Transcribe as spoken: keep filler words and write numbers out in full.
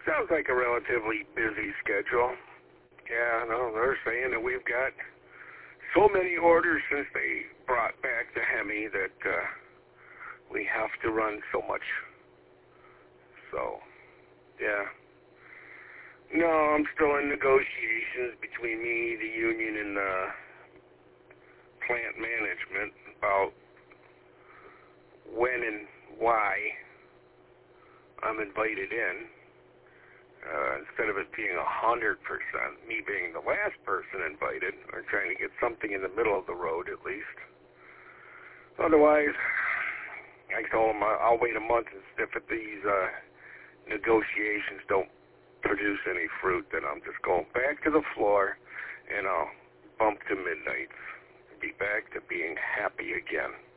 Sounds like a relatively busy schedule. Yeah, no, they're saying that we've got so many orders since they brought back the Hemi that uh, we have to run so much. So, yeah. No, I'm still in negotiations between me, the union, and the plant management about when and why I'm invited in. Uh, instead of it being a hundred percent, me being the last person invited, or trying to get something in the middle of the road at least. Otherwise, I told them I'll wait a month, and if these uh, negotiations don't produce any fruit, then I'm just going back to the floor, and I'll bump to midnight, be back to being happy again.